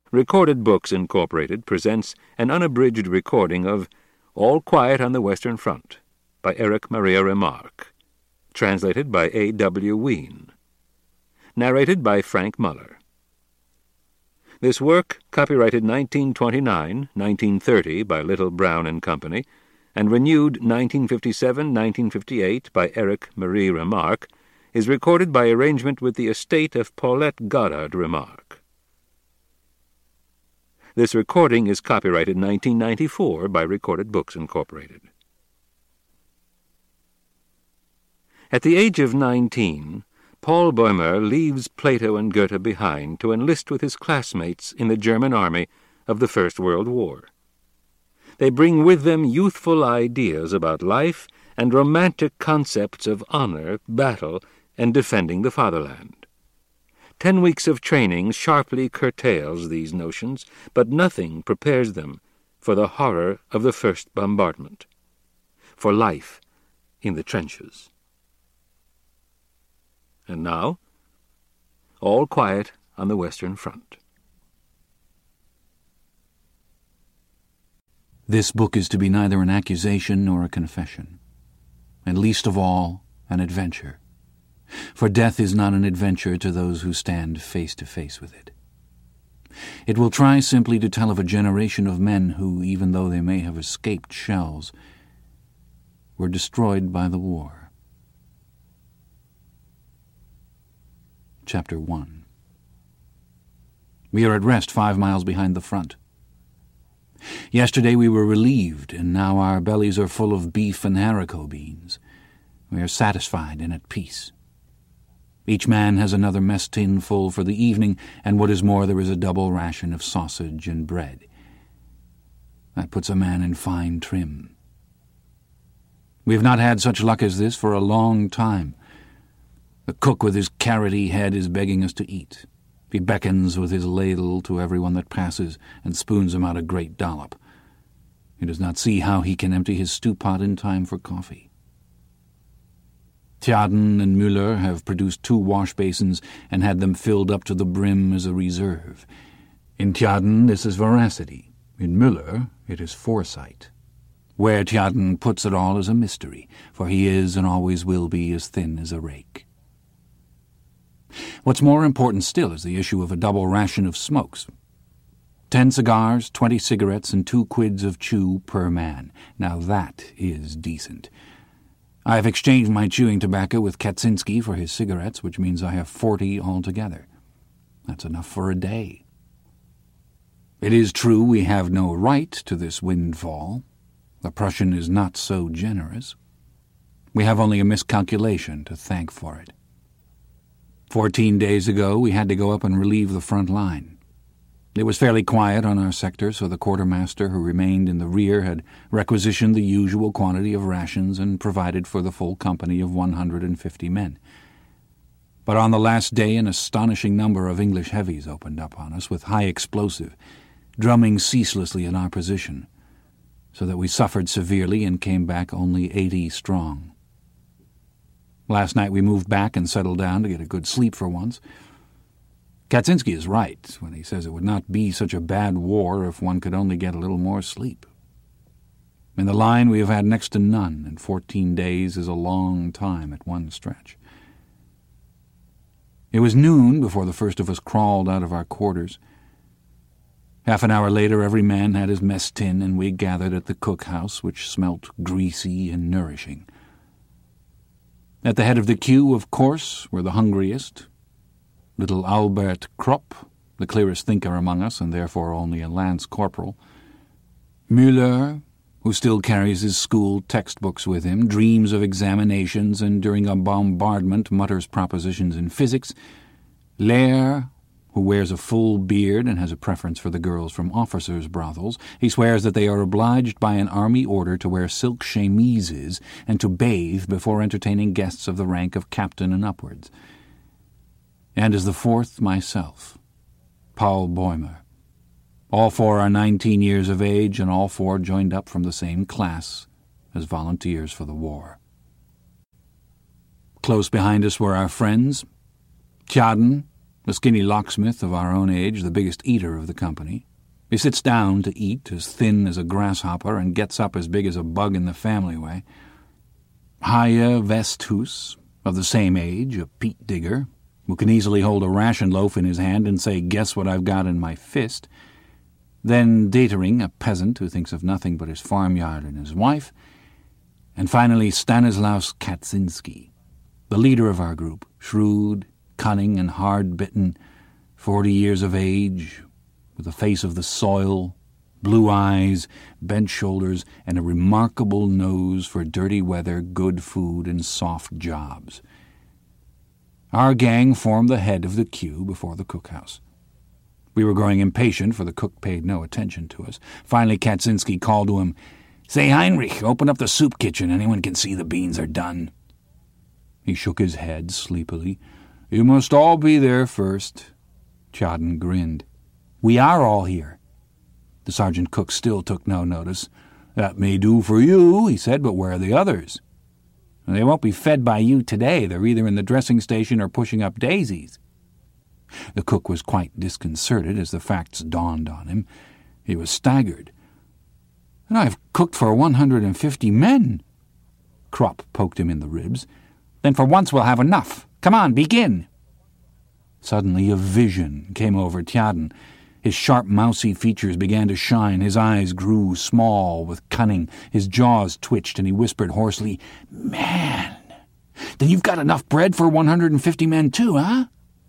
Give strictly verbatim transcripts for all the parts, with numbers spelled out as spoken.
Recorded Books Incorporated presents an unabridged recording of All Quiet on the Western Front by Erich Maria Remarque, translated by A W Wien, narrated by Frank Muller. This work, copyrighted nineteen twenty-nine, nineteen thirty by Little, Brown and Company, and renewed nineteen fifty-seven, nineteen fifty-eight by Erich Maria Remarque, is recorded by arrangement with the estate of Paulette Goddard Remarque. This recording is copyrighted nineteen ninety-four by Recorded Books Incorporated. At the age of nineteen, Paul Bäumer leaves Plato and Goethe behind to enlist with his classmates in the German army of the First World War. They bring with them youthful ideas about life and romantic concepts of honor, battle, and defending the fatherland. Ten weeks of training sharply curtails these notions, but nothing prepares them for the horror of the first bombardment, for life in the trenches. And now, All Quiet on the Western Front. This book is to be neither an accusation nor a confession, and least of all, an adventure. For death is not an adventure to those who stand face to face with it. It will try simply to tell of a generation of men who, even though they may have escaped shells, were destroyed by the war. Chapter one. We are at rest five miles behind the front. Yesterday we were relieved, and now our bellies are full of beef and haricot beans. We are satisfied and at peace. Each man has another mess tin full for the evening, and what is more, there is a double ration of sausage and bread. That puts a man in fine trim. We have not had such luck as this for a long time. The cook with his carroty head is begging us to eat. He beckons with his ladle to everyone that passes and spoons him out a great dollop. He does not see how he can empty his stew-pot in time for coffee. Tjaden and Müller have produced two wash-basins and had them filled up to the brim as a reserve. In Tjaden this is veracity. In Müller it is foresight. Where Tjaden puts it all is a mystery, for he is and always will be as thin as a rake. What's more important still is the issue of a double ration of smokes. Ten cigars, twenty cigarettes, and two quids of chew per man. Now that is decent. I have exchanged my chewing tobacco with Kaczynski for his cigarettes, which means I have forty altogether. That's enough for a day. It is true we have no right to this windfall. The Prussian is not so generous. We have only a miscalculation to thank for it. Fourteen days ago we had to go up and relieve the front line. It was fairly quiet on our sector, so the quartermaster who remained in the rear had requisitioned the usual quantity of rations and provided for the full company of one hundred fifty men. But on the last day an astonishing number of English heavies opened up on us with high explosive, drumming ceaselessly in our position, so that we suffered severely and came back only eighty strong. Last night we moved back and settled down to get a good sleep for once. Kaczynski is right when he says it would not be such a bad war if one could only get a little more sleep. In the line we have had next to none, and fourteen days is a long time at one stretch. It was noon before the first of us crawled out of our quarters. Half an hour later every man had his mess tin, and we gathered at the cook-house, which smelt greasy and nourishing. At the head of the queue, of course, were the hungriest. Little Albert Krupp, the clearest thinker among us, and therefore only a lance corporal. Müller, who still carries his school textbooks with him, dreams of examinations, and during a bombardment mutters propositions in physics. Lehr, who wears a full beard and has a preference for the girls from officers' brothels. He swears that they are obliged by an army order to wear silk chemises and to bathe before entertaining guests of the rank of captain and upwards. And as the fourth, myself, Paul Bäumer. All four are nineteen years of age, and all four joined up from the same class as volunteers for the war. Close behind us were our friends, Tjaden, the skinny locksmith of our own age, the biggest eater of the company. He sits down to eat, as thin as a grasshopper, and gets up as big as a bug in the family way. Haya Vesthus, of the same age, a peat digger, who can easily hold a ration loaf in his hand and say, "Guess what I've got in my fist." Then Datering, a peasant who thinks of nothing but his farmyard and his wife. And finally Stanislaus Kaczynski, the leader of our group, shrewd, cunning, and hard-bitten, forty years of age, with a face of the soil, blue eyes, bent shoulders, and a remarkable nose for dirty weather, good food, and soft jobs. Our gang formed the head of the queue before the cookhouse. We were growing impatient, for the cook paid no attention to us. Finally Kaczynski called to him, "Say, Heinrich, open up the soup kitchen. Anyone can see the beans are done." He shook his head sleepily. "You must all be there first." Tjaden grinned. "We are all here." The sergeant cook still took no notice. "That may do for you," he said, "but where are the others?" "They won't be fed by you today. They're either in the dressing station or pushing up daisies." The cook was quite disconcerted as the facts dawned on him. He was staggered. "And I've cooked for one hundred and fifty men." Krupp poked him in the ribs. "Then for once we'll have enough. Come on, begin." Suddenly a vision came over Tjaden. His sharp, mousy features began to shine, his eyes grew small with cunning, his jaws twitched, and he whispered hoarsely, "Man, then you've got enough bread for one hundred and fifty men too, huh?"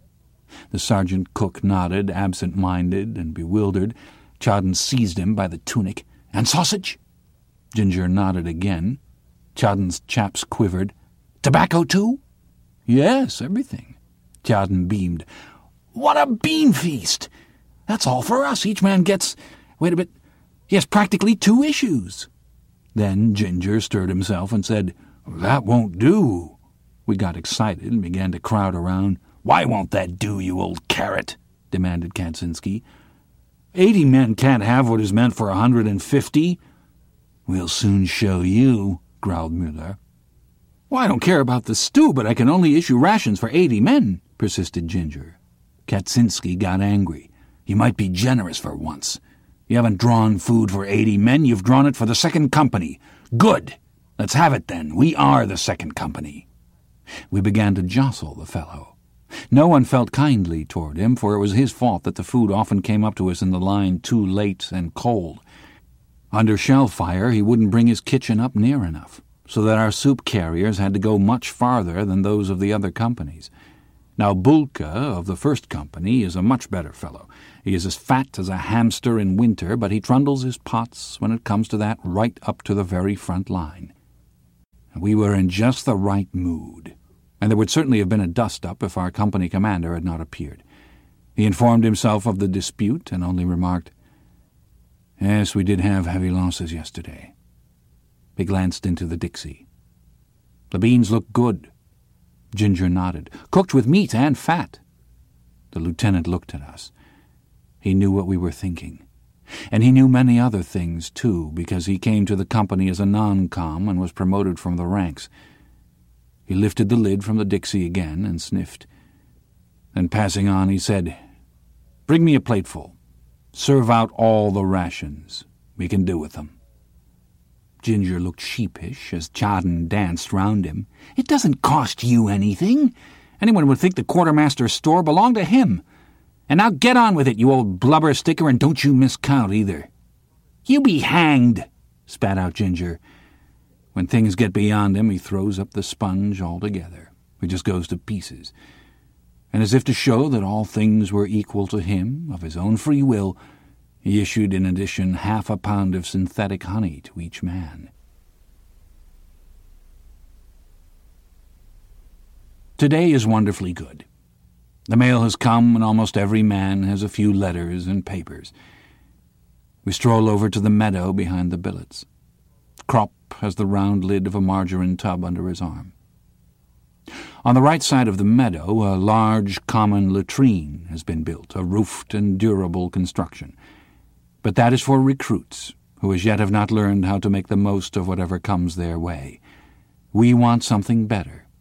The sergeant cook nodded, absent-minded and bewildered. Tjaden seized him by the tunic. "And sausage?" Ginger nodded again. Tjaden's chaps quivered. "Tobacco too?" "Yes, everything." Tjaden beamed. "What a bean feast! That's all for us. Each man gets... Wait a bit. Yes, practically two issues." Then Ginger stirred himself and said, "That won't do." We got excited and began to crowd around. "Why won't that do, you old carrot?" demanded Kaczynski. Eighty men can't have what is meant for a hundred and fifty." "We'll soon show you," growled Müller. "Well, I don't care about the stew, but I can only issue rations for eighty men," persisted Ginger. Kaczynski got angry. "You might be generous for once. You haven't drawn food for eighty men, you've drawn it for the second company. Good! Let's have it then. We are the second company." We began to jostle the fellow. No one felt kindly toward him, for it was his fault that the food often came up to us in the line too late and cold. Under shell fire he wouldn't bring his kitchen up near enough, so that our soup carriers had to go much farther than those of the other companies. Now Bulka, of the first company, is a much better fellow. He is as fat as a hamster in winter, but he trundles his pots, when it comes to that, right up to the very front line. We were in just the right mood, and there would certainly have been a dust-up if our company commander had not appeared. He informed himself of the dispute and only remarked, "Yes, we did have heavy losses yesterday." He glanced into the Dixie. "The beans look good." Ginger nodded. "Cooked with meat and fat." The lieutenant looked at us. He knew what we were thinking. And he knew many other things, too, because he came to the company as a non-com and was promoted from the ranks. He lifted the lid from the Dixie again and sniffed. Then, passing on, he said, "Bring me a plateful. Serve out all the rations. We can do with them." Ginger looked sheepish as Tjaden danced round him. "It doesn't cost you anything. Anyone would think the quartermaster's store belonged to him. And now get on with it, you old blubber sticker, and don't you miscount either." "You be hanged," spat out Ginger. When things get beyond him, he throws up the sponge altogether. He just goes to pieces. And as if to show that all things were equal to him, of his own free will, he issued in addition half a pound of synthetic honey to each man. Today is wonderfully good. The mail has come, and almost every man has a few letters and papers. We stroll over to the meadow behind the billets. Krupp has the round lid of a margarine tub under his arm. On the right side of the meadow, a large common latrine has been built, a roofed and durable construction. But that is for recruits, who as yet have not learned how to make the most of whatever comes their way. We want something better.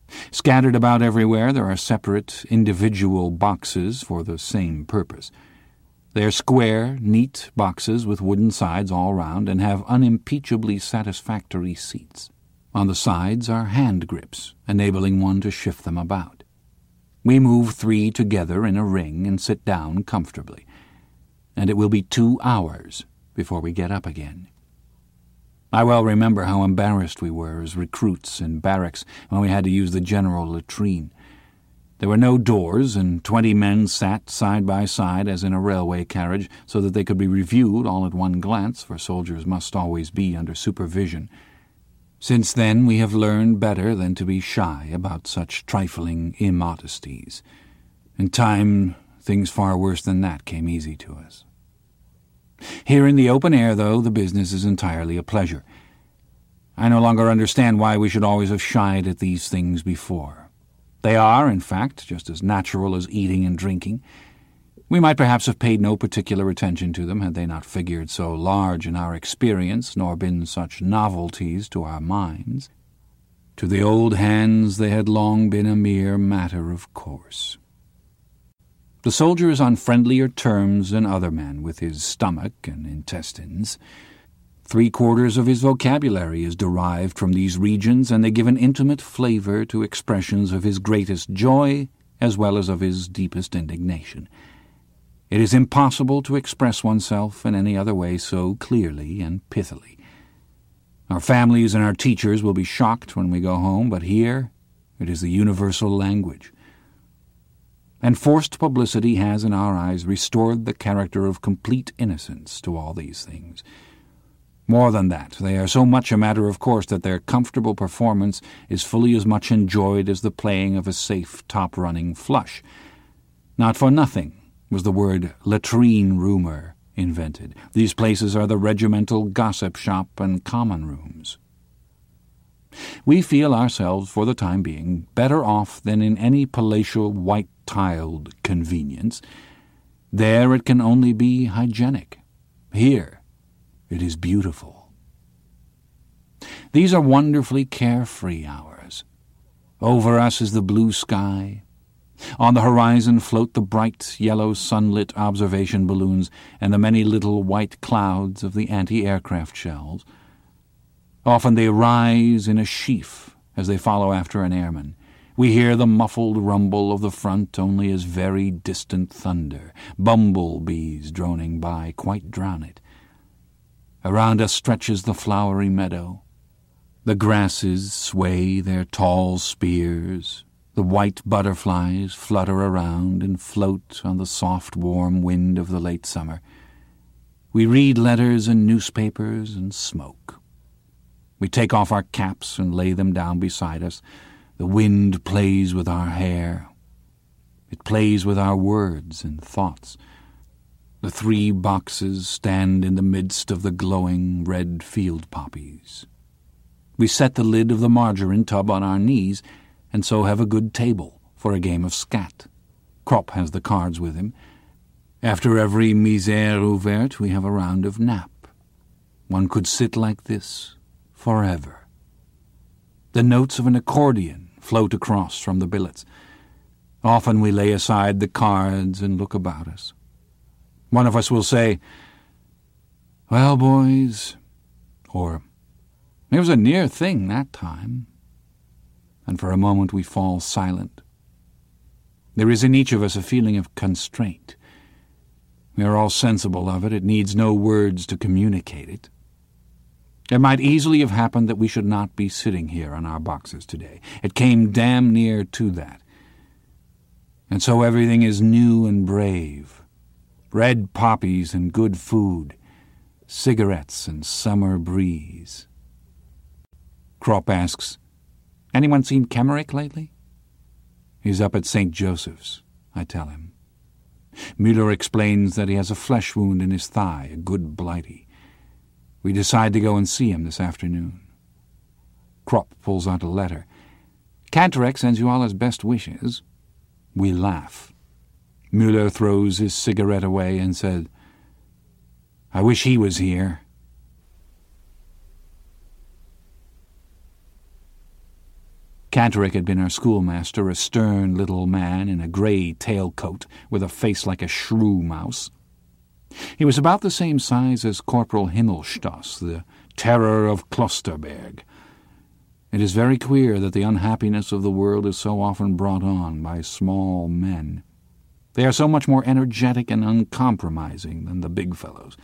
Scattered about everywhere there are separate, individual boxes for the same purpose. They are square, neat boxes with wooden sides all round and have unimpeachably satisfactory seats. On the sides are hand grips, enabling one to shift them about. We move three together in a ring and sit down comfortably, and it will be two hours before we get up again. I well remember how embarrassed we were as recruits in barracks when we had to use the general latrine. There were no doors, and twenty men sat side by side as in a railway carriage, so that they could be reviewed all at one glance, for soldiers must always be under supervision. Since then we have learned better than to be shy about such trifling immodesties. In time, things far worse than that came easy to us. Here in the open air, though, the business is entirely a pleasure. I no longer understand why we should always have shied at these things before. They are, in fact, just as natural as eating and drinking. We might perhaps have paid no particular attention to them had they not figured so large in our experience, nor been such novelties to our minds. To the old hands they had long been a mere matter of course. The soldier is on friendlier terms than other men with his stomach and intestines. Three-quarters of his vocabulary is derived from these regions, and they give an intimate flavor to expressions of his greatest joy as well as of his deepest indignation. It is impossible to express oneself in any other way so clearly and pithily. Our families and our teachers will be shocked when we go home, but here it is the universal language. And forced publicity has, in our eyes, restored the character of complete innocence to all these things. More than that, they are so much a matter of course that their comfortable performance is fully as much enjoyed as the playing of a safe top-running flush. Not for nothing was the word latrine rumour invented. These places are the regimental gossip shop and common rooms. We feel ourselves, for the time being, better off than in any palatial white-tiled convenience. There it can only be hygienic. Here it is beautiful. These are wonderfully carefree hours. Over us is the blue sky. On the horizon float the bright, yellow, sunlit observation balloons and the many little white clouds of the anti-aircraft shells. Often they rise in a sheaf as they follow after an airman. We hear the muffled rumble of the front only as very distant thunder. Bumblebees droning by quite drown it. Around us stretches the flowery meadow. The grasses sway their tall spears. The white butterflies flutter around and float on the soft, warm wind of the late summer. We read letters and newspapers and smoke. We take off our caps and lay them down beside us. The wind plays with our hair. It plays with our words and thoughts. The three boxes stand in the midst of the glowing red field poppies. We set the lid of the margarine tub on our knees, and so have a good table for a game of scat. Kropp has the cards with him. After every misère ouverte we have a round of nap. One could sit like this forever. The notes of an accordion float across from the billets. Often we lay aside the cards and look about us. One of us will say, "Well, boys," or "It was a near thing that time." And for a moment we fall silent. There is in each of us a feeling of constraint. We are all sensible of it. It needs no words to communicate it. It might easily have happened that we should not be sitting here on our boxes today. It came damn near to that. And so everything is new and brave. Red poppies and good food, cigarettes and summer breeze. Kropp asks, "Anyone seen Kemmerich lately?" "He's up at Saint Joseph's," I tell him. Müller explains that he has a flesh wound in his thigh, a good blighty. We decide to go and see him this afternoon. Kropp pulls out a letter. "Cantorek sends you all his best wishes." We laugh. Müller throws his cigarette away and said, "I wish he was here." Cantoric had been our schoolmaster, a stern little man in a grey tailcoat with a face like a shrew mouse. He was about the same size as Corporal Himmelstoss, the terror of Klosterberg. It is very queer that the unhappiness of the world is so often brought on by small men. They are so much more energetic and uncompromising than the big fellows.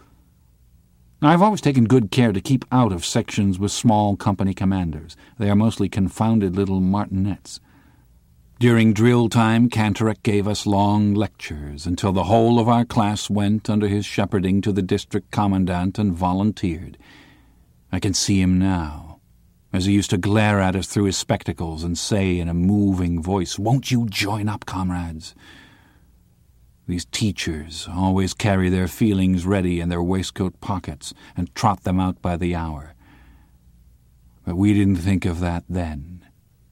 I have always taken good care to keep out of sections with small company commanders. They are mostly confounded little martinets. During drill time, Cantoric gave us long lectures until the whole of our class went under his shepherding to the district commandant and volunteered. I can see him now, as he used to glare at us through his spectacles and say in a moving voice, "Won't you join up, comrades?" These teachers always carry their feelings ready in their waistcoat pockets and trot them out by the hour. But we didn't think of that then.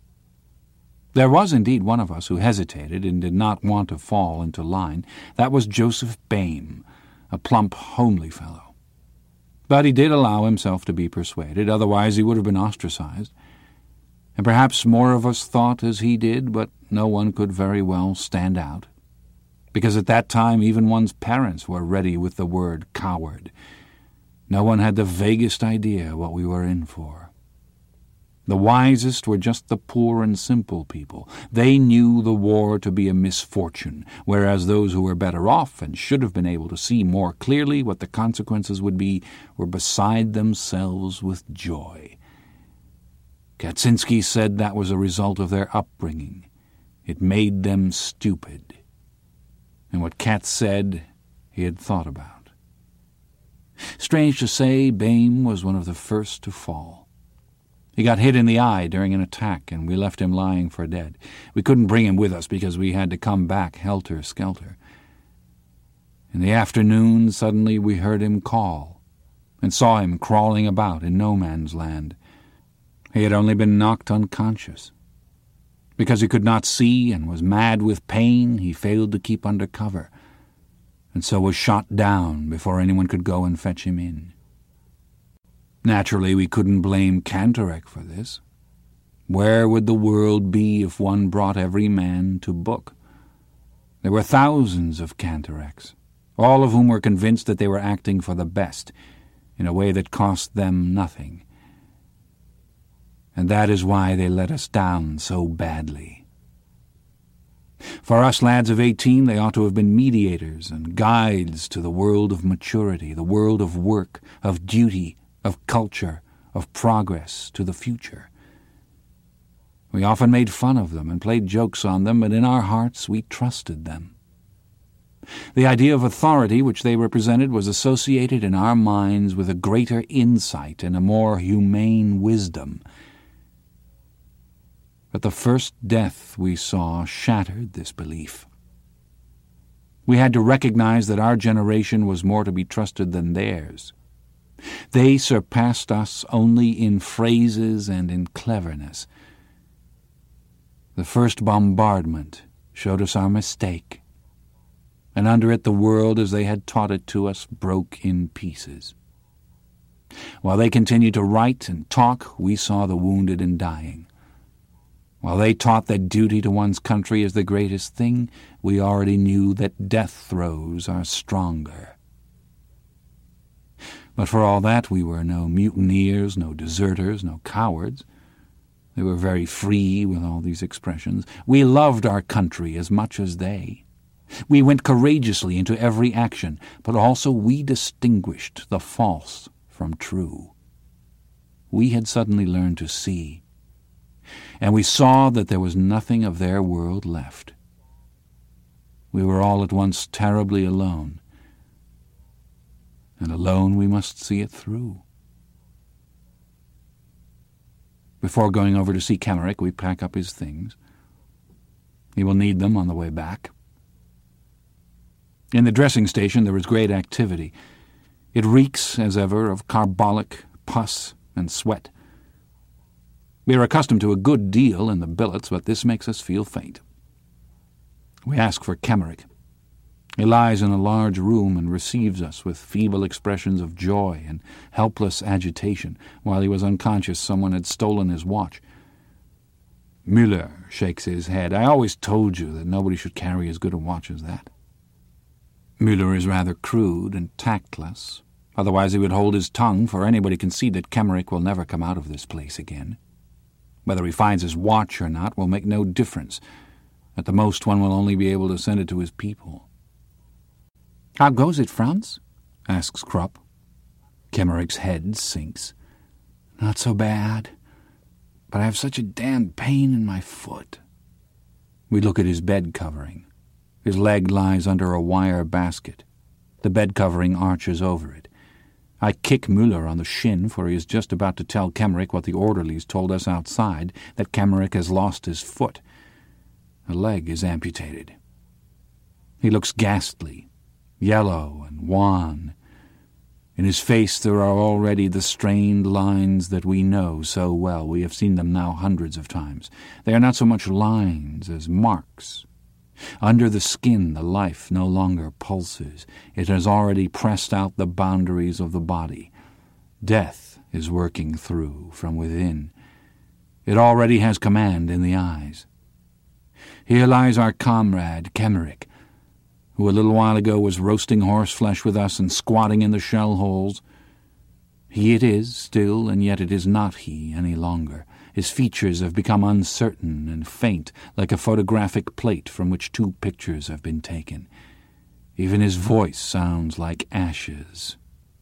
There was indeed one of us who hesitated and did not want to fall into line. That was Joseph Boehm, a plump, homely fellow. But he did allow himself to be persuaded, otherwise he would have been ostracized. And perhaps more of us thought as he did, but no one could very well stand out. Because at that time even one's parents were ready with the word coward. No one had the vaguest idea what we were in for. The wisest were just the poor and simple people. They knew the war to be a misfortune, whereas those who were better off and should have been able to see more clearly what the consequences would be were beside themselves with joy. Kaczynski said that was a result of their upbringing. It made them stupid. And what Katz said, he had thought about. Strange to say, Boehm was one of the first to fall. He got hit in the eye during an attack, and we left him lying for dead. We couldn't bring him with us because we had to come back helter-skelter. In the afternoon, suddenly we heard him call, and saw him crawling about in no man's land. He had only been knocked unconscious. Because he could not see and was mad with pain, he failed to keep under cover, and so was shot down before anyone could go and fetch him in. Naturally, we couldn't blame Cantoric for this. Where would the world be if one brought every man to book? There were thousands of Cantorics, all of whom were convinced that they were acting for the best, in a way that cost them nothing. And that is why they let us down so badly. For us lads of eighteen, they ought to have been mediators and guides to the world of maturity, the world of work, of duty, of culture, of progress, to the future. We often made fun of them and played jokes on them, but in our hearts we trusted them. The idea of authority which they represented was associated in our minds with a greater insight and a more humane wisdom. But the first death we saw shattered this belief. We had to recognize that our generation was more to be trusted than theirs. They surpassed us only in phrases and in cleverness. The first bombardment showed us our mistake, and under it the world as they had taught it to us broke in pieces. While they continued to write and talk, we saw the wounded and dying. While they taught that duty to one's country is the greatest thing, we already knew that death throes are stronger. But for all that, we were no mutineers, no deserters, no cowards. They were very free with all these expressions. We loved our country as much as they. We went courageously into every action, but also we distinguished the false from true. We had suddenly learned to see, and we saw that there was nothing of their world left. We were all at once terribly alone, and alone we must see it through. Before going over to see Kenrick, we pack up his things. He will need them on the way back. In the dressing station there is great activity. It reeks, as ever, of carbolic, pus, and sweat. We are accustomed to a good deal in the billets, but this makes us feel faint. We ask for Kenrick. He lies in a large room and receives us with feeble expressions of joy and helpless agitation. While he was unconscious, someone had stolen his watch. Müller shakes his head. I always told you that nobody should carry as good a watch as that. Müller is rather crude and tactless. Otherwise he would hold his tongue, for anybody can see that Kemmerich will never come out of this place again. Whether he finds his watch or not will make no difference. At the most, one will only be able to send it to his people. "How goes it, Franz?" asks Krupp. Kemmerich's head sinks. "Not so bad, but I have such a damned pain in my foot." We look at his bed covering. His leg lies under a wire basket. The bed covering arches over it. I kick Müller on the shin, for he is just about to tell Kemmerich what the orderlies told us outside, that Kemmerich has lost his foot. A leg is amputated. He looks ghastly, yellow and wan. In his face there are already the strained lines that we know so well. We have seen them now hundreds of times. They are not so much lines as marks. Under the skin the life no longer pulses. It has already pressed out the boundaries of the body. Death is working through from within. It already has command in the eyes. Here lies our comrade, Kemmerich, who a little while ago was roasting horseflesh with us and squatting in the shell holes. He it is still, and yet it is not he any longer. His features have become uncertain and faint, like a photographic plate from which two pictures have been taken. Even his voice sounds like ashes.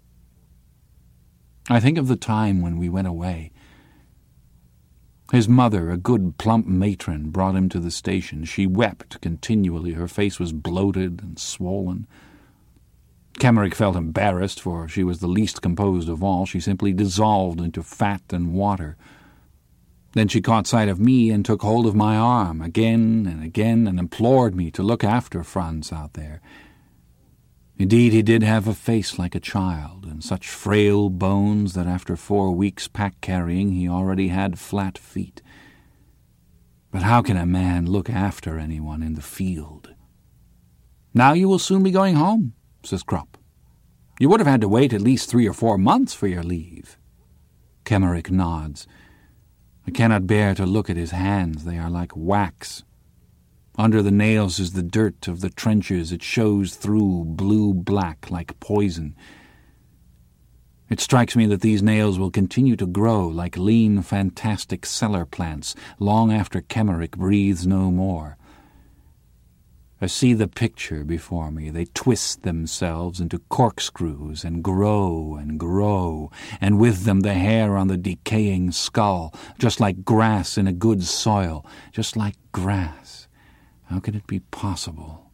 I think of the time when we went away. His mother, a good plump matron, brought him to the station. She wept continually. Her face was bloated and swollen. Kemmerich felt embarrassed, for she was the least composed of all. She simply dissolved into fat and water. Then she caught sight of me and took hold of my arm again and again and implored me to look after Franz out there. Indeed, he did have a face like a child, and such frail bones that after four weeks' pack-carrying he already had flat feet. But how can a man look after anyone in the field? "Now you will soon be going home," says Krupp. "You would have had to wait at least three or four months for your leave." Kemmerich nods. I cannot bear to look at his hands. They are like wax. Under the nails is the dirt of the trenches. It shows through blue-black like poison. It strikes me that these nails will continue to grow like lean, fantastic cellar plants long after Kemmerich breathes no more. I see the picture before me. They twist themselves into corkscrews and grow and grow, and with them the hair on the decaying skull, just like grass in a good soil, just like grass. How can it be possible?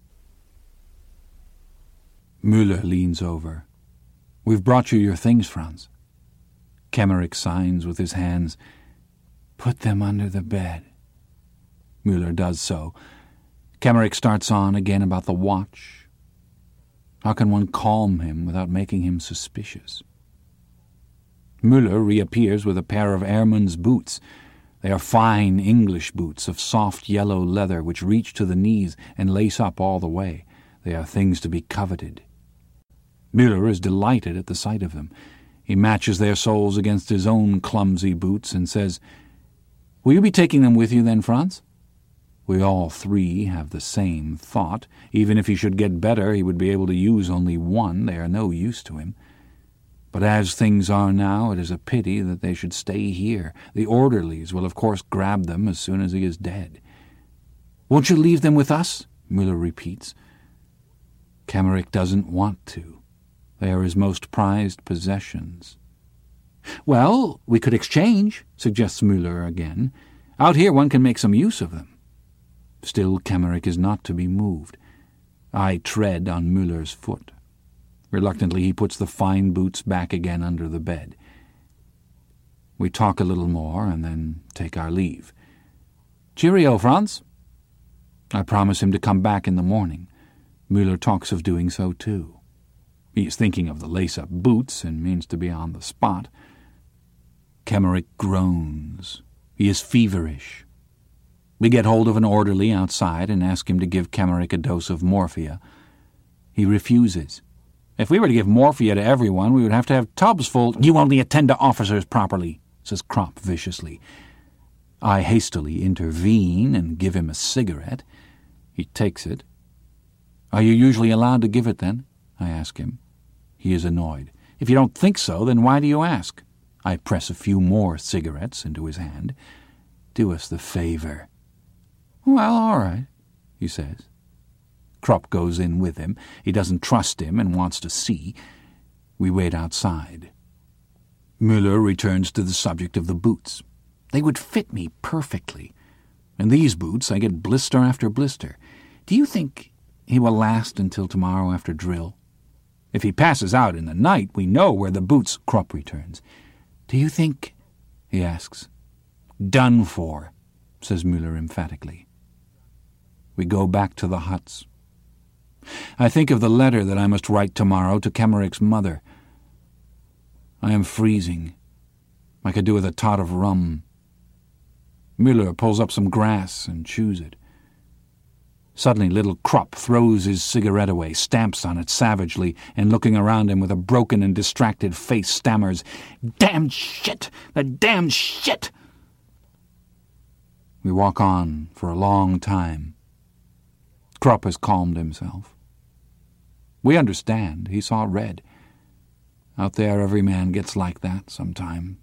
Müller leans over. "We've brought you your things, Franz." Kemmerich signs with his hands. "Put them under the bed." Müller does so. Kemmerich starts on again about the watch. How can one calm him without making him suspicious? Müller reappears with a pair of airman's boots. They are fine English boots of soft yellow leather which reach to the knees and lace up all the way. They are things to be coveted. Müller is delighted at the sight of them. He matches their soles against his own clumsy boots and says, "Will you be taking them with you then, Franz?" We all three have the same thought. Even if he should get better, he would be able to use only one. They are no use to him. But as things are now, it is a pity that they should stay here. The orderlies will of course grab them as soon as he is dead. "Won't you leave them with us?" Müller repeats. Kemmerich doesn't want to. They are his most prized possessions. "Well, we could exchange," suggests Müller again. "Out here one can make some use of them." Still Kemmerich is not to be moved. I tread on Müller's foot. Reluctantly he puts the fine boots back again under the bed. We talk a little more and then take our leave. "Cheerio, Franz." I promise him to come back in the morning. Müller talks of doing so too. He is thinking of the lace-up boots and means to be on the spot. Kemmerich groans. He is feverish. We get hold of an orderly outside and ask him to give Kemmerich a dose of morphia. He refuses. "If we were to give morphia to everyone, we would have to have tubs full." "You only attend to officers properly," says Krupp viciously. I hastily intervene and give him a cigarette. He takes it. "Are you usually allowed to give it, then?" I ask him. He is annoyed. "If you don't think so, then why do you ask?" I press a few more cigarettes into his hand. "Do us the favor." "Well, all right," he says. Krupp goes in with him. He doesn't trust him and wants to see. We wait outside. Müller returns to the subject of the boots. "They would fit me perfectly. In these boots I get blister after blister. Do you think he will last until tomorrow after drill? If he passes out in the night, we know where the boots—" Krupp returns. "Do you think—" he asks. "Done for," says Müller emphatically. We go back to the huts. I think of the letter that I must write tomorrow to Kemmerich's mother. I am freezing. I could do with a tot of rum. Müller pulls up some grass and chews it. Suddenly little Krupp throws his cigarette away, stamps on it savagely, and looking around him with a broken and distracted face stammers, "Damned shit! The damned shit!" We walk on for a long time. Krupp has calmed himself. We understand. He saw red. Out there every man gets like that sometime.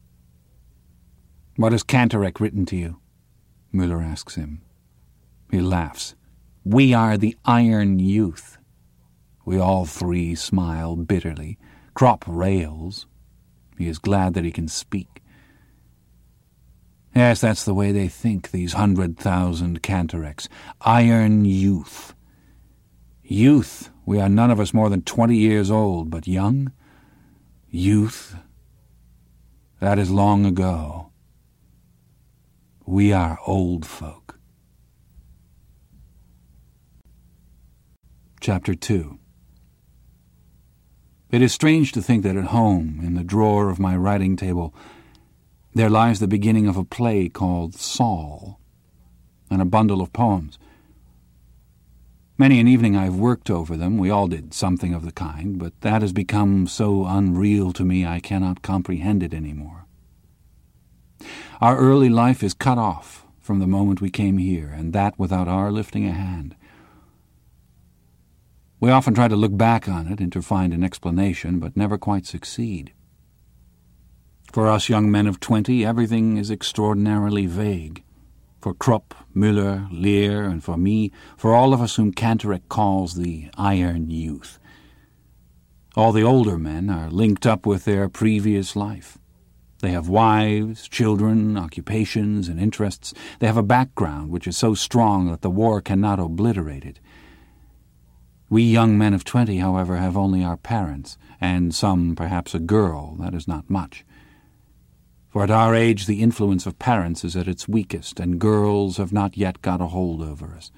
"What has Kantorek written to you?" Müller asks him. He laughs. "We are the Iron Youth." We all three smile bitterly. Krupp rails. He is glad that he can speak. Yes, that's the way they think, these hundred thousand Kantoreks. Iron Youth. Youth. We are none of us more than twenty years old, but young? Youth. That is long ago. We are old folk. Chapter two. It is strange to think that at home, in the drawer of my writing table, there lies the beginning of a play called Saul, and a bundle of poems. Many an evening I have worked over them. We all did something of the kind, but that has become so unreal to me I cannot comprehend it any more. Our early life is cut off from the moment we came here, and that without our lifting a hand. We often try to look back on it and to find an explanation, but never quite succeed. For us young men of twenty, everything is extraordinarily vague. For Krupp, Müller, Lear, and for me, for all of us whom Kantorek calls the Iron Youth. All the older men are linked up with their previous life. They have wives, children, occupations, and interests. They have a background which is so strong that the war cannot obliterate it. We young men of twenty, however, have only our parents, and some, perhaps, a girl. That is not much. For at our age the influence of parents is at its weakest, and girls have not yet got a hold over us.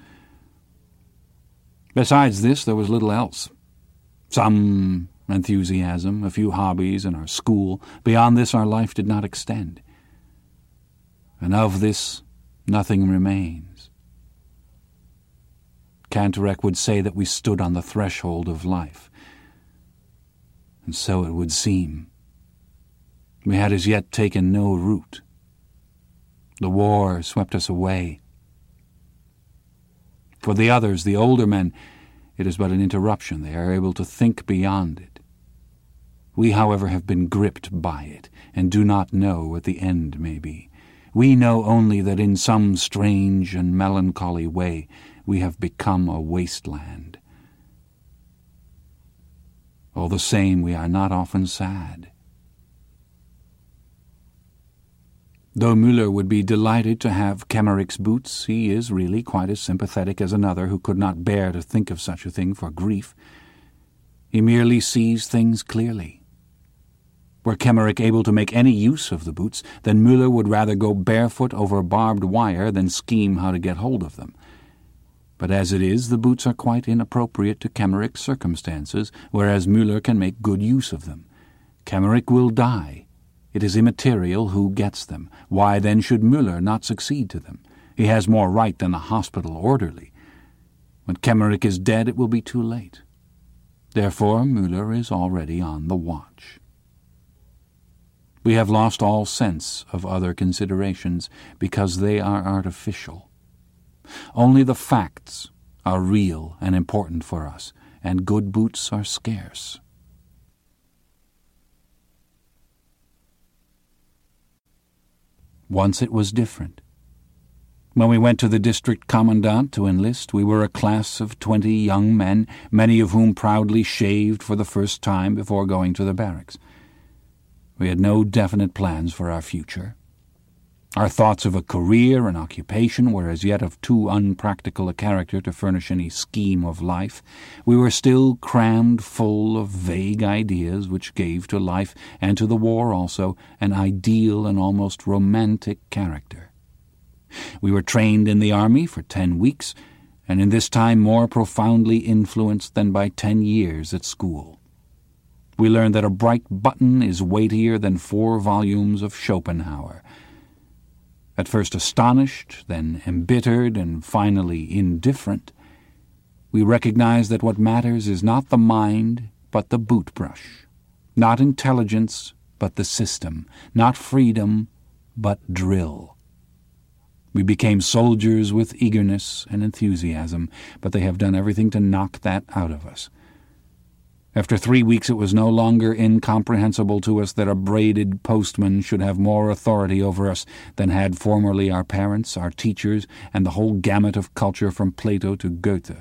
Besides this, there was little else. Some enthusiasm, a few hobbies, and our school. Beyond this our life did not extend. And of this nothing remains. Kantorek would say that we stood on the threshold of life. And so it would seem. We had as yet taken no root. The war swept us away. For the others, the older men, it is but an interruption. They are able to think beyond it. We, however, have been gripped by it, and do not know what the end may be. We know only that in some strange and melancholy way we have become a wasteland. All the same, we are not often sad. Though Müller would be delighted to have Kemmerich's boots, he is really quite as sympathetic as another who could not bear to think of such a thing for grief. He merely sees things clearly. Were Kemmerich able to make any use of the boots, then Müller would rather go barefoot over barbed wire than scheme how to get hold of them. But as it is, the boots are quite inappropriate to Kemmerich's circumstances, whereas Müller can make good use of them. Kemmerich will die. It is immaterial who gets them. Why then should Müller not succeed to them? He has more right than the hospital orderly. When Kemmerich is dead, it will be too late. Therefore Müller is already on the watch. We have lost all sense of other considerations because they are artificial. Only the facts are real and important for us, and good boots are scarce. Once it was different. When we went to the district commandant to enlist, we were a class of twenty young men, many of whom proudly shaved for the first time before going to the barracks. We had no definite plans for our future. Our thoughts of a career and occupation were as yet of too unpractical a character to furnish any scheme of life. We were still crammed full of vague ideas which gave to life, and to the war also, an ideal and almost romantic character. We were trained in the army for ten weeks, and in this time more profoundly influenced than by ten years at school. We learned that a bright button is weightier than four volumes of Schopenhauer. At first astonished, then embittered, and finally indifferent, we recognize that what matters is not the mind, but the boot-brush, not intelligence, but the system, not freedom, but drill. We became soldiers with eagerness and enthusiasm, but they have done everything to knock that out of us. After three weeks it was no longer incomprehensible to us that a braided postman should have more authority over us than had formerly our parents, our teachers, and the whole gamut of culture from Plato to Goethe.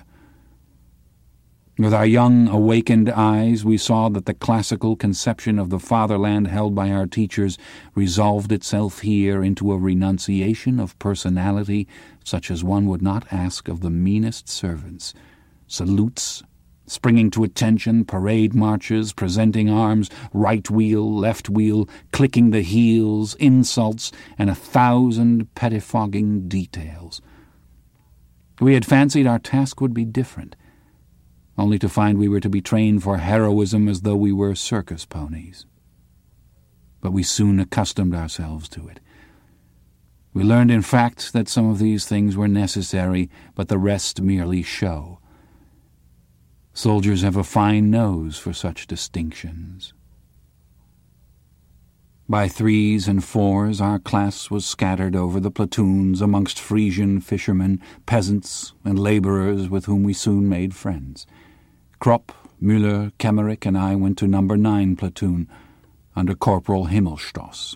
With our young, awakened eyes we saw that the classical conception of the fatherland held by our teachers resolved itself here into a renunciation of personality such as one would not ask of the meanest servants. Salutes, springing to attention, parade marches, presenting arms, right wheel, left wheel, clicking the heels, insults, and a thousand pettifogging details. We had fancied our task would be different, only to find we were to be trained for heroism as though we were circus ponies. But we soon accustomed ourselves to it. We learned, in fact, that some of these things were necessary, but the rest merely show. Soldiers have a fine nose for such distinctions. By threes and fours our class was scattered over the platoons amongst Frisian fishermen, peasants, and labourers with whom we soon made friends. Kropp, Müller, Kemmerich, and I went to number nine platoon under Corporal Himmelstoss.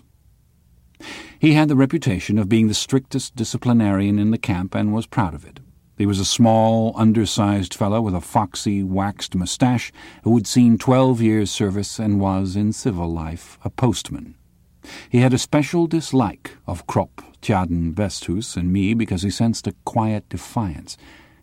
He had the reputation of being the strictest disciplinarian in the camp and was proud of it. He was a small, undersized fellow with a foxy, waxed moustache who had seen twelve years' service and was, in civil life, a postman. He had a special dislike of Kropp, Tjaden, Vesthus, and me because he sensed a quiet defiance.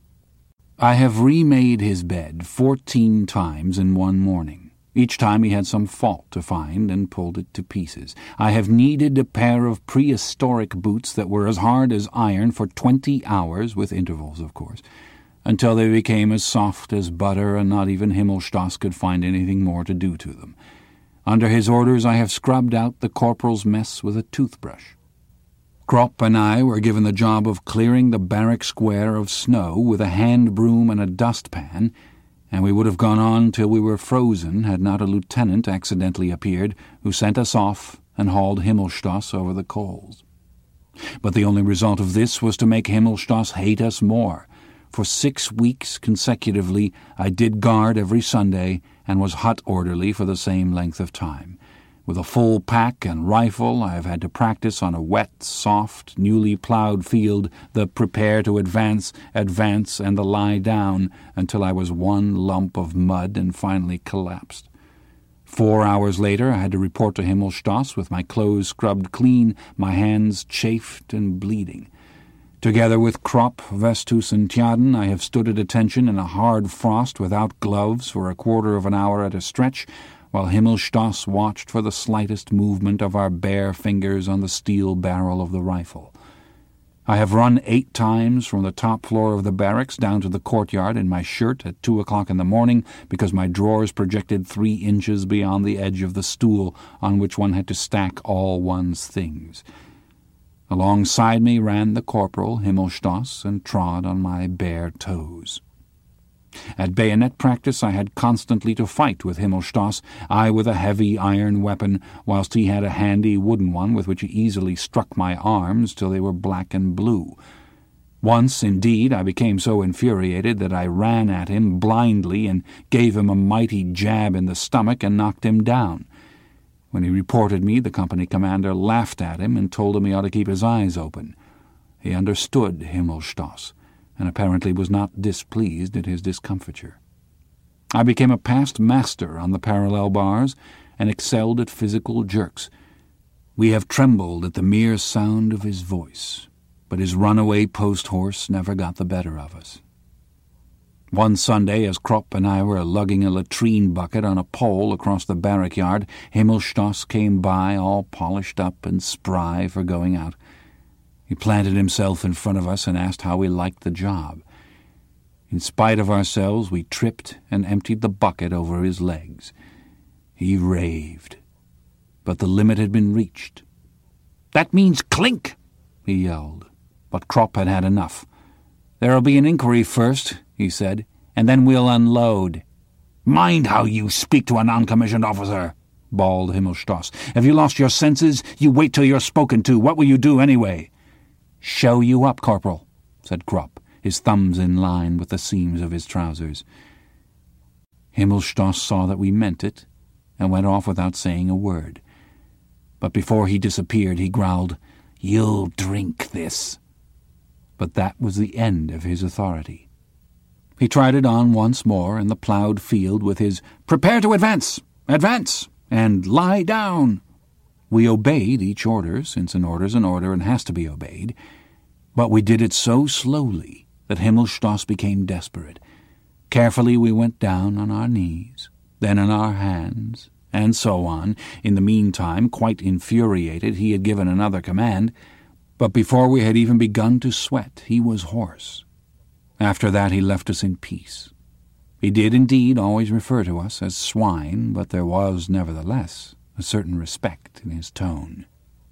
I have remade his bed fourteen times in one morning. Each time he had some fault to find and pulled it to pieces. I have kneaded a pair of prehistoric boots that were as hard as iron for twenty hours, with intervals, of course, until they became as soft as butter, and not even Himmelstoss could find anything more to do to them. Under his orders I have scrubbed out the corporal's mess with a toothbrush. Kropp and I were given the job of clearing the barrack square of snow with a hand broom and a dustpan, and we would have gone on till we were frozen had not a lieutenant accidentally appeared, who sent us off and hauled Himmelstoss over the coals. But the only result of this was to make Himmelstoss hate us more. For six weeks consecutively I did guard every Sunday and was hut orderly for the same length of time. With a full pack and rifle, I have had to practice on a wet, soft, newly ploughed field the prepare to advance, advance, and the lie down, until I was one lump of mud and finally collapsed. Four hours later I had to report to Himmelstoss with my clothes scrubbed clean, my hands chafed and bleeding. Together with Kropp, Vesthus, and Tjaden, I have stood at attention in a hard frost without gloves for a quarter of an hour at a stretch, while Himmelstoss watched for the slightest movement of our bare fingers on the steel barrel of the rifle. I have run eight times from the top floor of the barracks down to the courtyard in my shirt at two o'clock in the morning because my drawers projected three inches beyond the edge of the stool on which one had to stack all one's things. Alongside me ran the corporal, Himmelstoss, and trod on my bare toes. At bayonet practice I had constantly to fight with Himmelstoss, I with a heavy iron weapon, whilst he had a handy wooden one with which he easily struck my arms till they were black and blue. Once, indeed, I became so infuriated that I ran at him blindly and gave him a mighty jab in the stomach and knocked him down. When he reported me, the company commander laughed at him and told him he ought to keep his eyes open. He understood Himmelstoss, and apparently was not displeased at his discomfiture. I became a past master on the parallel bars and excelled at physical jerks. We have trembled at the mere sound of his voice, but his runaway post-horse never got the better of us. One Sunday, as Krupp and I were lugging a latrine bucket on a pole across the barrack yard, Himmelstoss came by, all polished up and spry for going out. He planted himself in front of us and asked how we liked the job. In spite of ourselves, we tripped and emptied the bucket over his legs. He raved, but the limit had been reached. "That means clink!" he yelled, but Krupp had had enough. "There'll be an inquiry first," he said, "and then we'll unload." "Mind how you speak to a non-commissioned officer," bawled Himmelstoss. "Have you lost your senses? You wait till you're spoken to. What will you do anyway?" "Show you up, Corporal," said Krupp, his thumbs in line with the seams of his trousers. Himmelstoss saw that we meant it, and went off without saying a word. But before he disappeared, he growled, "You'll drink this." But that was the end of his authority. He tried it on once more in the ploughed field with his "Prepare to advance! Advance!" and "Lie down!" We obeyed each order, since an order's an order and has to be obeyed, but we did it so slowly that Himmelstoss became desperate. Carefully we went down on our knees, then on our hands, and so on. In the meantime, quite infuriated, he had given another command, but before we had even begun to sweat, he was hoarse. After that he left us in peace. He did indeed always refer to us as swine, but there was, nevertheless, a certain respect in his tone.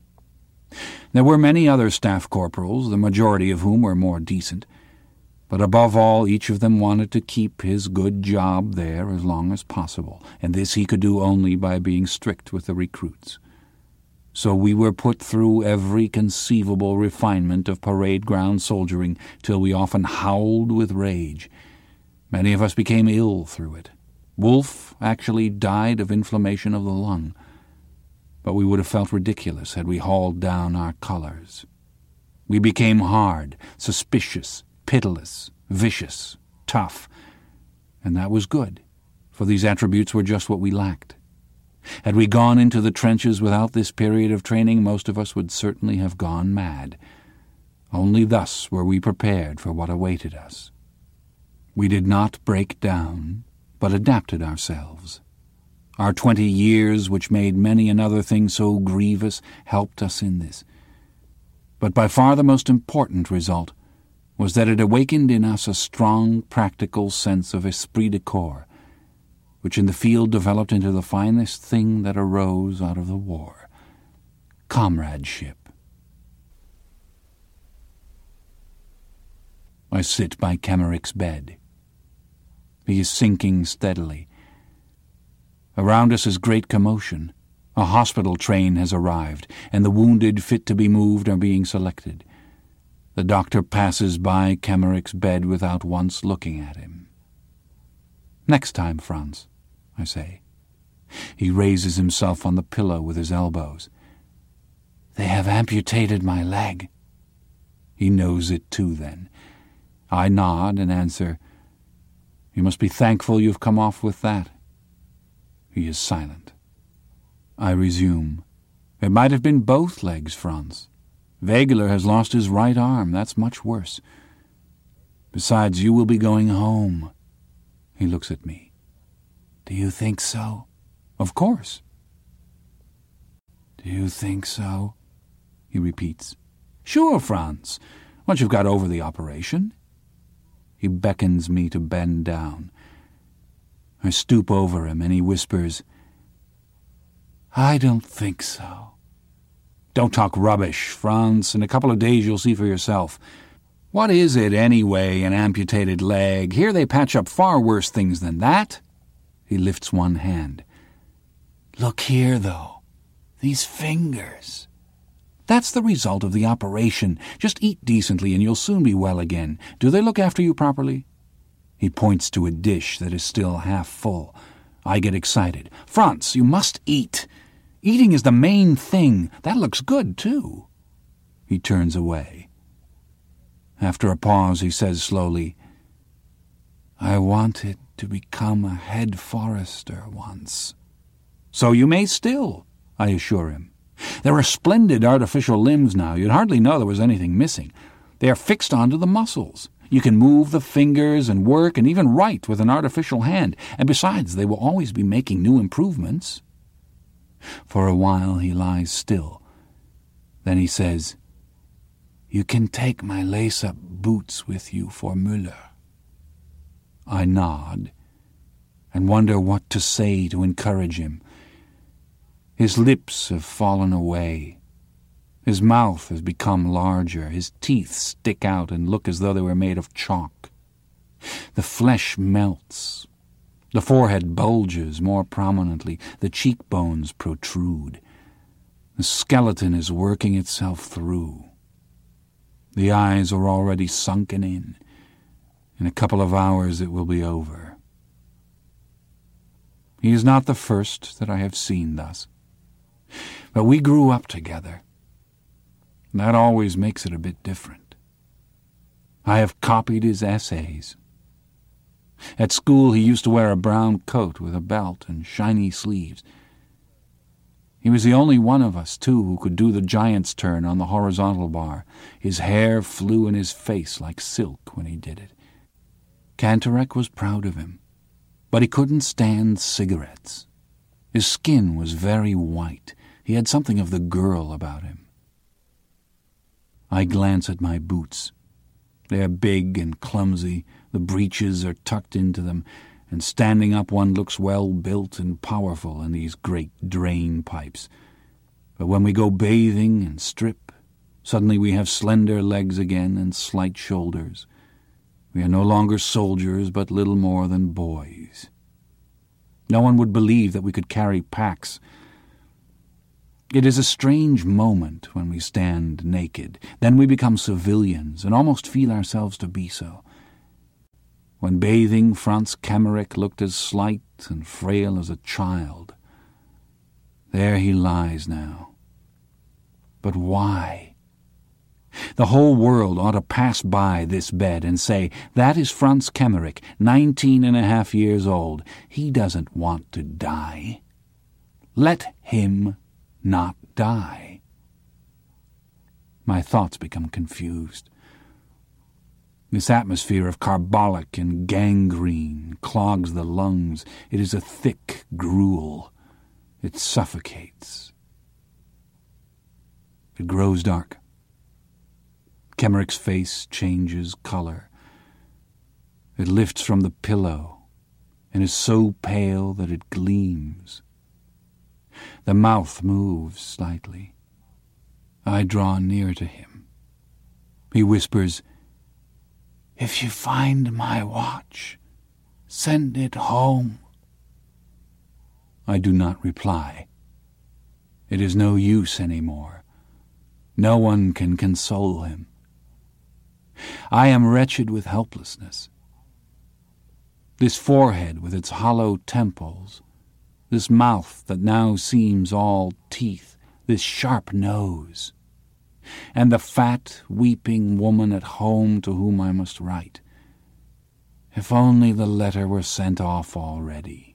There were many other staff corporals, the majority of whom were more decent, but above all each of them wanted to keep his good job there as long as possible, and this he could do only by being strict with the recruits. So we were put through every conceivable refinement of parade ground soldiering till we often howled with rage. Many of us became ill through it. Wolfe actually died of inflammation of the lung. But we would have felt ridiculous had we hauled down our colours. We became hard, suspicious, pitiless, vicious, tough, and that was good, for these attributes were just what we lacked. Had we gone into the trenches without this period of training, most of us would certainly have gone mad. Only thus were we prepared for what awaited us. We did not break down, but adapted ourselves. Our twenty years, which made many another thing so grievous, helped us in this. But by far the most important result was that it awakened in us a strong, practical sense of esprit de corps, which in the field developed into the finest thing that arose out of the war, comradeship. I sit by Kemmerich's bed. He is sinking steadily. Around us is great commotion. A hospital train has arrived, and the wounded fit to be moved are being selected. The doctor passes by Kemmerich's bed without once looking at him. "Next time, Franz," I say. He raises himself on the pillow with his elbows. "They have amputated my leg." He knows it too, then. I nod and answer, "You must be thankful you've come off with that." He is silent. I resume, "It might have been both legs, Franz. Wegeler has lost his right arm. That's much worse. Besides, you will be going home." He looks at me. "Do you think so?" "Of course." "Do you think so?" he repeats. "Sure, Franz. Once you've got over the operation." He beckons me to bend down. I stoop over him, and he whispers, "I don't think so." "Don't talk rubbish, Franz. In a couple of days you'll see for yourself. What is it, anyway, an amputated leg? Here they patch up far worse things than that. He lifts one hand. Look here, though. These fingers. That's the result of the operation. Just eat decently and you'll soon be well again. Do they look after you properly? He points to a dish that is still half full. I get excited. Franz, you must eat. Eating is the main thing. That looks good, too. He turns away. After a pause, he says slowly, I wanted to become a head forester once. So you may still, I assure him. There are splendid artificial limbs now. You'd hardly know there was anything missing. They are fixed onto the muscles. You can move the fingers and work and even write with an artificial hand. And besides, they will always be making new improvements. For a while he lies still. Then he says, You can take my lace-up boots with you for Müller. I nod and wonder what to say to encourage him. His lips have fallen away. His mouth has become larger. His teeth stick out and look as though they were made of chalk. The flesh melts. The forehead bulges more prominently. The cheekbones protrude. The skeleton is working itself through. The eyes are already sunken in. In a couple of hours it will be over. He is not the first that I have seen thus. But we grew up together. That always makes it a bit different. I have copied his essays. At school he used to wear a brown coat with a belt and shiny sleeves. He was the only one of us, too, who could do the giant's turn on the horizontal bar. His hair flew in his face like silk when he did it. Cantorek was proud of him, but he couldn't stand cigarettes. His skin was very white. He had something of the girl about him. I glance at my boots. They are big and clumsy. The breeches are tucked into them, and standing up one looks well built and powerful in these great drain pipes. But when we go bathing and strip, suddenly we have slender legs again and slight shoulders. We are no longer soldiers, but little more than boys. No one would believe that we could carry packs. It is a strange moment when we stand naked. Then we become civilians and almost feel ourselves to be so. When bathing, Franz Kamerek looked as slight and frail as a child. There he lies now. But why? The whole world ought to pass by this bed and say, that is Franz Kamerek, nineteen and a half years old. He doesn't want to die. Let him not die. My thoughts become confused. This atmosphere of carbolic and gangrene clogs the lungs. It is a thick gruel. It suffocates. It grows dark. Kamerek's face changes color. It lifts from the pillow and is so pale that it gleams. The mouth moves slightly. I draw near to him. He whispers, If you find my watch, send it home. I do not reply. It is no use any more. No one can console him. I am wretched with helplessness. This forehead with its hollow temples, this mouth that now seems all teeth, this sharp nose, and the fat, weeping woman at home to whom I must write. If only the letter were sent off already.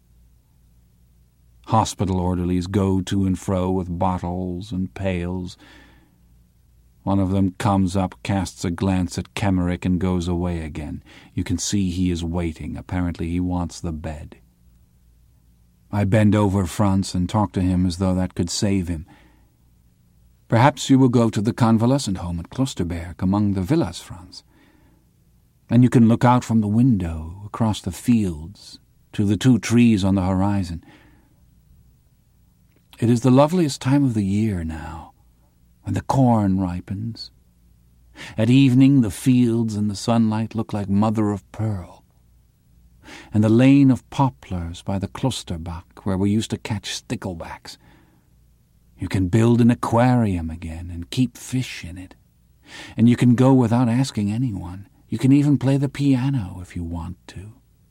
Hospital orderlies go to and fro with bottles and pails. One of them comes up, casts a glance at Kamerek, and goes away again. You can see he is waiting. Apparently he wants the bed. I bend over Franz and talk to him as though that could save him. Perhaps you will go to the convalescent home at Klosterberg, among the villas, Franz. And you can look out from the window, across the fields, to the two trees on the horizon. It is the loveliest time of the year now, when the corn ripens. At evening the fields in the sunlight look like mother of pearl. And the lane of poplars by the Klosterbach, where we used to catch sticklebacks. You can build an aquarium again and keep fish in it. And you can go without asking anyone. You can even play the piano if you want to.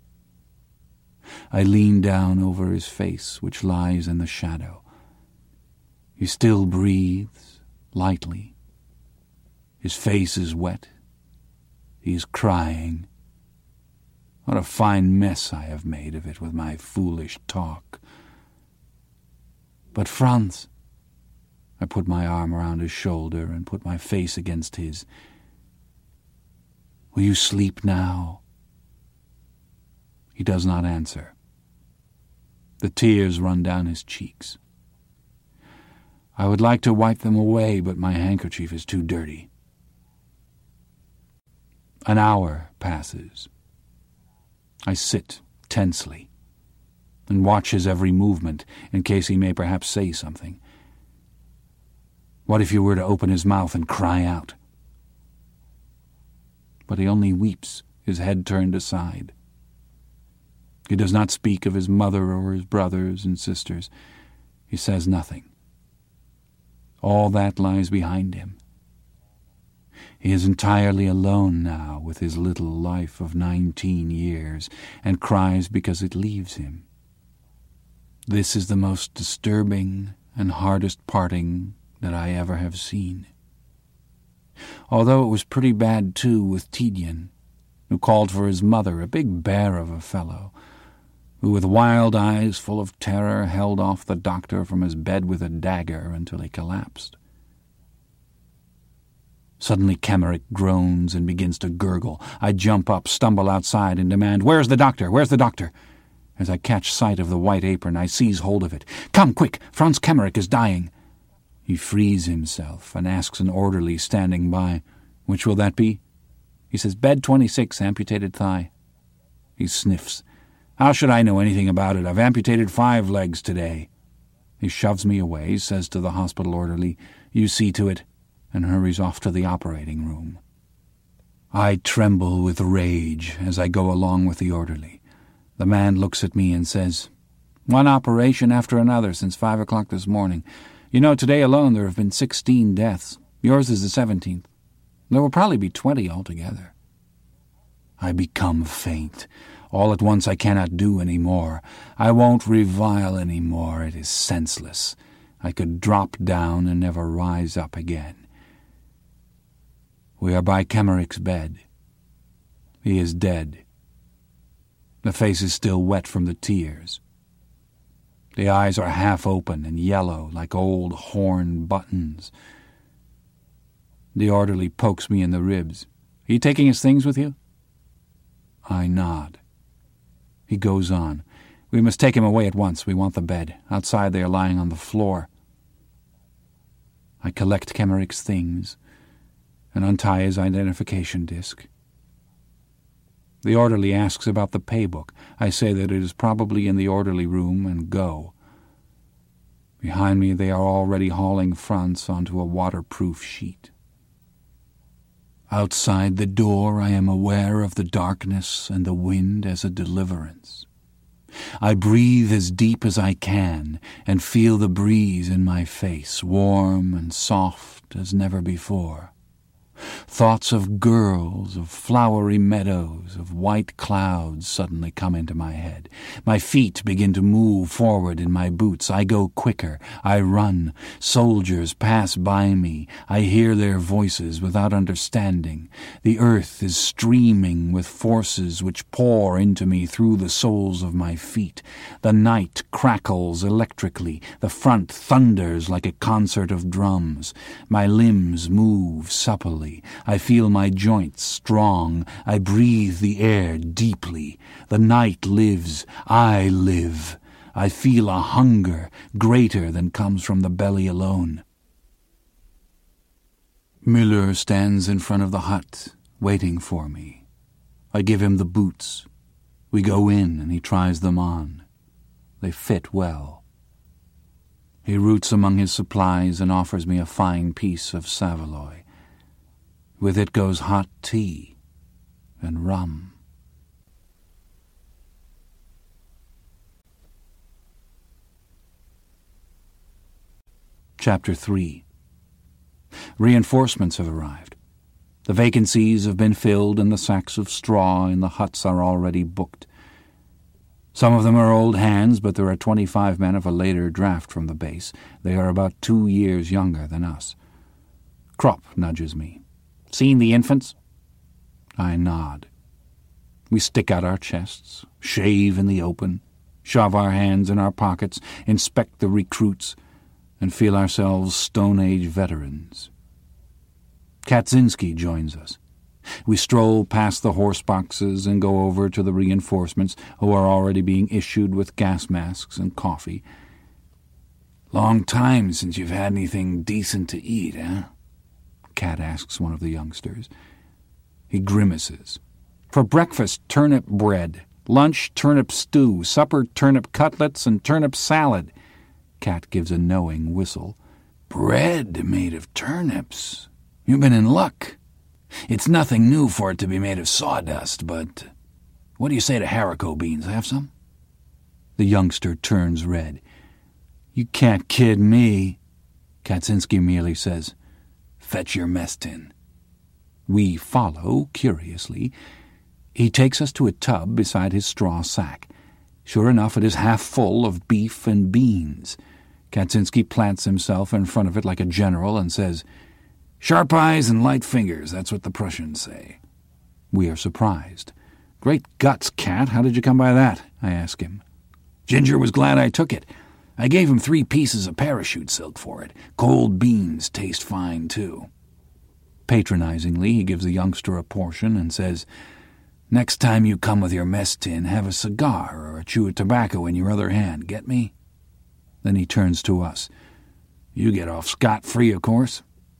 I lean down over his face, which lies in the shadow. He still breathes lightly. His face is wet. He is crying. What a fine mess I have made of it with my foolish talk. But Franz, I put my arm around his shoulder and put my face against his. Will you sleep now? He does not answer. The tears run down his cheeks. I would like to wipe them away, but my handkerchief is too dirty. An hour passes. I sit tensely and watch his every movement in case he may perhaps say something. What if you were to open his mouth and cry out? But he only weeps, his head turned aside. He does not speak of his mother or his brothers and sisters. He says nothing. All that lies behind him. He is entirely alone now with his little life of nineteen years, and cries because it leaves him. This is the most disturbing and hardest parting that I ever have seen. Although it was pretty bad, too, with Tidjan, who called for his mother, a big bear of a fellow, who with wild eyes full of terror held off the doctor from his bed with a dagger until he collapsed. Suddenly Kemmerich groans and begins to gurgle. I jump up, stumble outside, and demand, "Where's the doctor? Where's the doctor?" As I catch sight of the white apron, I seize hold of it. "Come, quick! Franz Kemmerich is dying!" He frees himself and asks an orderly standing by, "Which will that be?" He says, "Bed twenty-six, amputated thigh." He sniffs. "How should I know anything about it? I've amputated five legs today." He shoves me away, says to the hospital orderly, "You see to it," and hurries off to the operating room. I tremble with rage as I go along with the orderly. The man looks at me and says, "One operation after another since five o'clock this morning. You know, today alone there have been sixteen deaths. Yours is the seventeenth. There will probably be twenty altogether." I become faint. All at once I cannot do any more. I won't revile any more. It is senseless. I could drop down and never rise up again. We are by Kemmerich's bed. He is dead. The face is still wet from the tears. The eyes are half open and yellow like old horn buttons. The orderly pokes me in the ribs. "Are you taking his things with you?" I nod. He goes on. "We must take him away at once. We want the bed. Outside they are lying on the floor." I collect Kemmerich's things and untie his identification disc. The orderly asks about the pay book. I say that it is probably in the orderly room and go. Behind me they are already hauling Franz onto a waterproof sheet. Outside the door I am aware of the darkness and the wind as a deliverance. I breathe as deep as I can and feel the breeze in my face, warm and soft as never before. Thoughts of girls, of flowery meadows, of white clouds suddenly come into my head. My feet begin to move forward in my boots. I go quicker. I run. Soldiers pass by me. I hear their voices without understanding. The earth is streaming with forces which pour into me through the soles of my feet. The night crackles electrically. The front thunders like a concert of drums. My limbs move supplely. I feel my joints strong. I breathe the air deeply. The night lives. I live. I feel a hunger greater than comes from the belly alone. Müller stands in front of the hut, waiting for me. I give him the boots. We go in, and he tries them on. They fit well. He roots among his supplies and offers me a fine piece of saveloy. With it goes hot tea and rum. Chapter three. Reinforcements have arrived. The vacancies have been filled, and the sacks of straw in the huts are already booked. Some of them are old hands, but there are twenty-five men of a later draft from the base. They are about two years younger than us. Krupp nudges me. "Seen the infants?" I nod. We stick out our chests, shave in the open, shove our hands in our pockets, inspect the recruits, and feel ourselves Stone Age veterans. Kaczynski joins us. We stroll past the horse boxes and go over to the reinforcements, who are already being issued with gas masks and coffee. "Long time since you've had anything decent to eat, eh?" Kat asks one of the youngsters. He grimaces. "For breakfast, turnip bread. Lunch, turnip stew. Supper, turnip cutlets and turnip salad." Kat gives a knowing whistle. "Bread made of turnips. You've been in luck. It's nothing new for it to be made of sawdust, but what do you say to haricot beans? Have some?" The youngster turns red. "You can't kid me." Kaczynski merely says, "Fetch your mess tin." We follow, curiously. He takes us to a tub beside his straw sack. Sure enough, it is half full of beef and beans. Kaczynski plants himself in front of it like a general and says, "Sharp eyes and light fingers, that's what the Prussians say." We are surprised. "Great guts, Kat, how did you come by that?" I ask him. "Ginger was glad I took it. I gave him three pieces of parachute silk for it. Cold beans taste fine, too." Patronizingly, he gives the youngster a portion and says, "Next time you come with your mess tin, have a cigar or a chew of tobacco in your other hand, get me?" Then he turns to us. "You get off scot-free, of course."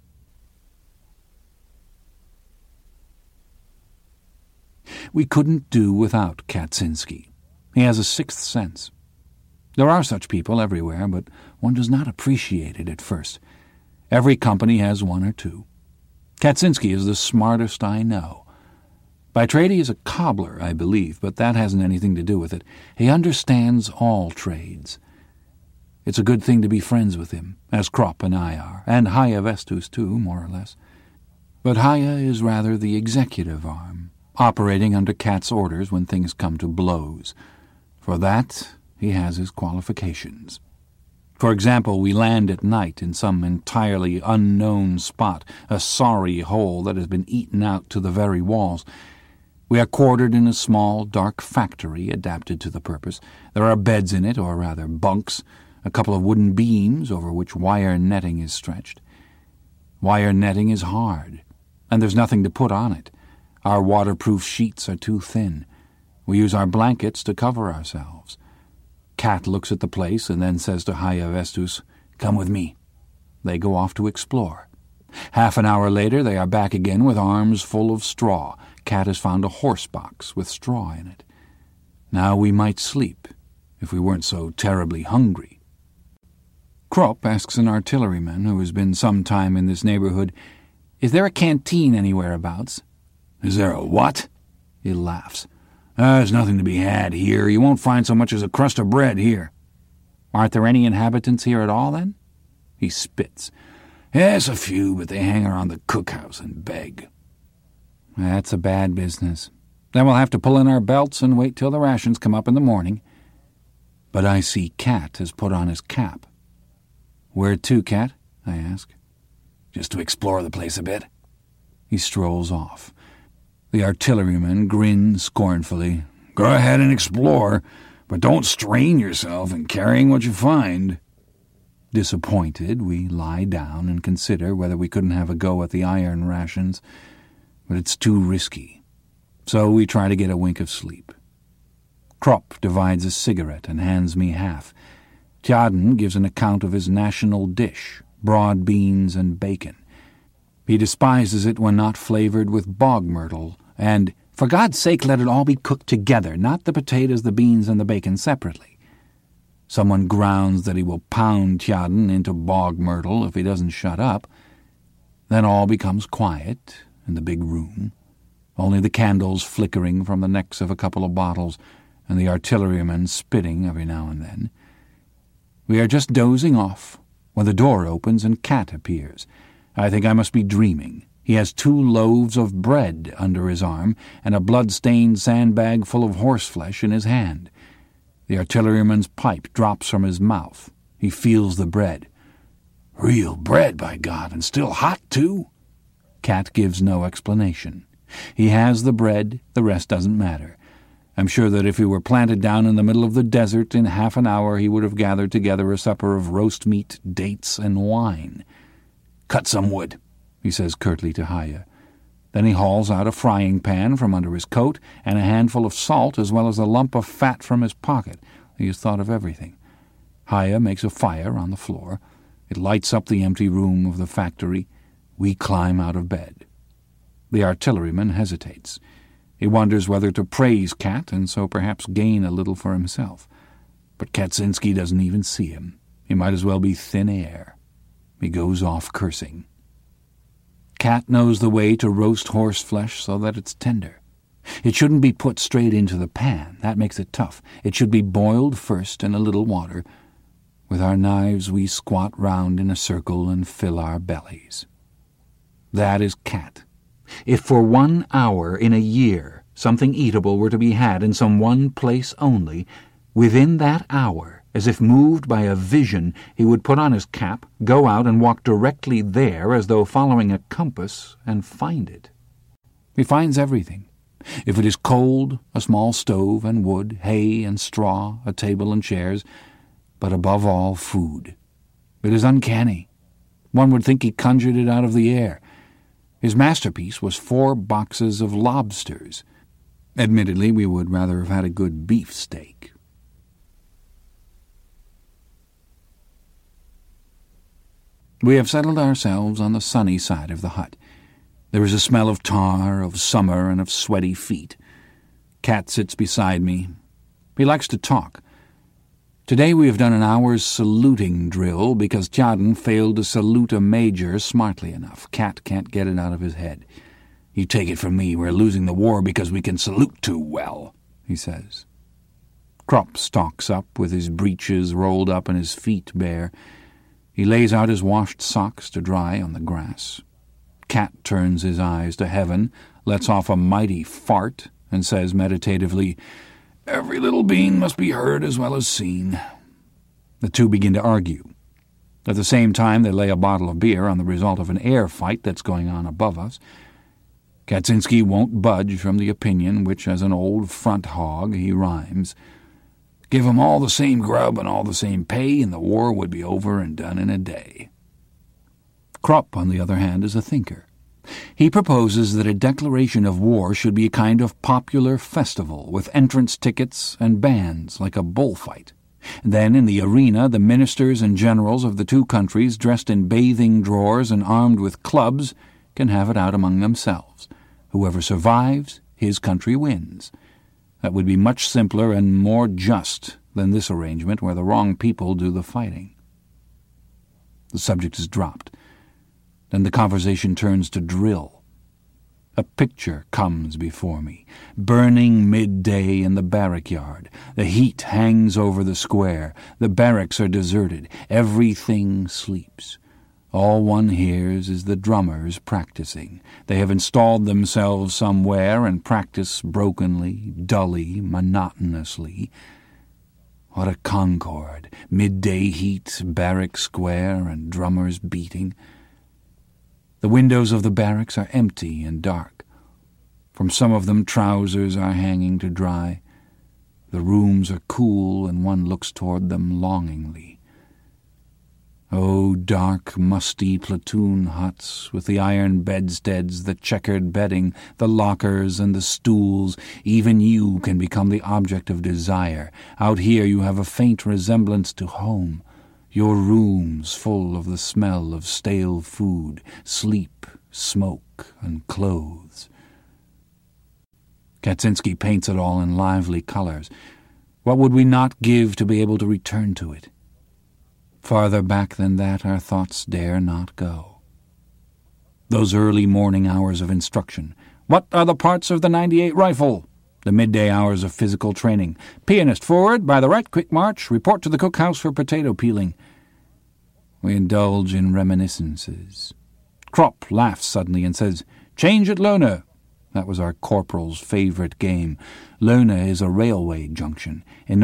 We couldn't do without Kaczynski. He has a sixth sense. There are such people everywhere, but one does not appreciate it at first. Every company has one or two. Kaczynski is the smartest I know. By trade he is a cobbler, I believe, but that hasn't anything to do with it. He understands all trades. It's a good thing to be friends with him, as Krupp and I are, and Haia Vestus too, more or less. But Haia is rather the executive arm, operating under Kat's orders when things come to blows. For that, he has his qualifications. For example, we land at night in some entirely unknown spot, a sorry hole that has been eaten out to the very walls. We are quartered in a small, dark factory adapted to the purpose. There are beds in it, or rather bunks, a couple of wooden beams over which wire netting is stretched. Wire netting is hard, and there's nothing to put on it. Our waterproof sheets are too thin. We use our blankets to cover ourselves. Kat looks at the place and then says to Haia Vestus, "Come with me." They go off to explore. Half an hour later they are back again with arms full of straw. Kat has found a horse box with straw in it. Now we might sleep, if we weren't so terribly hungry. Krupp asks an artilleryman who has been some time in this neighborhood, "Is there a canteen anywhere abouts?" "Is there a what?" He laughs. Uh, there's nothing to be had here. You won't find so much as a crust of bread here." "Aren't there any inhabitants here at all, then?" He spits. "Yes, a few, but they hang around the cookhouse and beg." "That's a bad business. Then we'll have to pull in our belts and wait till the rations come up in the morning." But I see Kat has put on his cap. "Where to, Kat?" I ask. "Just to explore the place a bit." He strolls off. The artilleryman grins scornfully. "Go ahead and explore, but don't strain yourself in carrying what you find." Disappointed, we lie down and consider whether we couldn't have a go at the iron rations, but it's too risky. So we try to get a wink of sleep. Krupp divides a cigarette and hands me half. Tjaden gives an account of his national dish, broad beans and bacon. He despises it when not flavored with bog myrtle, and, "For God's sake, let it all be cooked together, not the potatoes, the beans, and the bacon separately." Someone grounds that he will pound Tjaden into bog myrtle if he doesn't shut up. Then all becomes quiet, in the big room, only the candles flickering from the necks of a couple of bottles and the artilleryman spitting every now and then. We are just dozing off when the door opens and Cat appears. I think I must be dreaming. He has two loaves of bread under his arm and a blood-stained sandbag full of horseflesh in his hand. The artilleryman's pipe drops from his mouth. He feels the bread. "Real bread, by God, and still hot, too?" Cat gives no explanation. He has the bread, the rest doesn't matter. I'm sure that if he were planted down in the middle of the desert in half an hour he would have gathered together a supper of roast meat, dates, and wine. "Cut some wood," he says curtly to Haya. Then he hauls out a frying pan from under his coat and a handful of salt as well as a lump of fat from his pocket. He has thought of everything. Haya makes a fire on the floor. It lights up the empty room of the factory. We climb out of bed. The artilleryman hesitates. He wonders whether to praise Cat and so perhaps gain a little for himself. But Kaczynski doesn't even see him. He might as well be thin air. He goes off cursing. Cat knows the way to roast horseflesh so that it's tender. It shouldn't be put straight into the pan. That makes it tough. It should be boiled first in a little water. With our knives we squat round in a circle and fill our bellies. That is Cat. If for one hour in a year something eatable were to be had in some one place only, within that hour, as if moved by a vision, he would put on his cap, go out and walk directly there as though following a compass, and find it. He finds everything. If it is cold, a small stove and wood, hay and straw, a table and chairs, but above all, food. It is uncanny. One would think he conjured it out of the air. His masterpiece was four boxes of lobsters. Admittedly, we would rather have had a good beefsteak. We have settled ourselves on the sunny side of the hut. There is a smell of tar, of summer, and of sweaty feet. Cat sits beside me. He likes to talk. Today we have done an hour's saluting drill because Tjaden failed to salute a major smartly enough. Cat can't get it out of his head. "You take it from me, we're losing the war because we can salute too well," he says. Krupp stalks up with his breeches rolled up and his feet bare. He lays out his washed socks to dry on the grass. Cat turns his eyes to heaven, lets off a mighty fart, and says meditatively, "Every little bean must be heard as well as seen." The two begin to argue. At the same time they lay a bottle of beer on the result of an air fight that's going on above us. Kaczynski won't budge from the opinion which, as an old front hog, he rhymes. "Give 'em all the same grub and all the same pay, and the war would be over and done in a day." Krupp, on the other hand, is a thinker. He proposes that a declaration of war should be a kind of popular festival with entrance tickets and bands like a bullfight. Then in the arena the ministers and generals of the two countries, dressed in bathing drawers and armed with clubs, can have it out among themselves. Whoever survives, his country wins. That would be much simpler and more just than this arrangement where the wrong people do the fighting. The subject is dropped. Then the conversation turns to drill. A picture comes before me. Burning midday in the barrack yard. The heat hangs over the square. The barracks are deserted. Everything sleeps. All one hears is the drummers practicing. They have installed themselves somewhere and practice brokenly, dully, monotonously. What a concord! Midday heat, barrack square, and drummers beating. The windows of the barracks are empty and dark. From some of them trousers are hanging to dry. The rooms are cool, and one looks toward them longingly. Oh, dark, musty platoon huts, with the iron bedsteads, the checkered bedding, the lockers and the stools, even you can become the object of desire. Out here you have a faint resemblance to home. Your rooms full of the smell of stale food, sleep, smoke, and clothes. Kaczynski paints it all in lively colors. What would we not give to be able to return to it? Farther back than that our thoughts dare not go. Those early morning hours of instruction. What are the parts of the ninety-eight rifle? The midday hours of physical training. Pianist forward, by the right, quick march. Report to the cookhouse for potato peeling. We indulge in reminiscences. Kropp laughs suddenly and says, "Change at Lohne." That was our corporal's favourite game. Lohne is a railway junction. In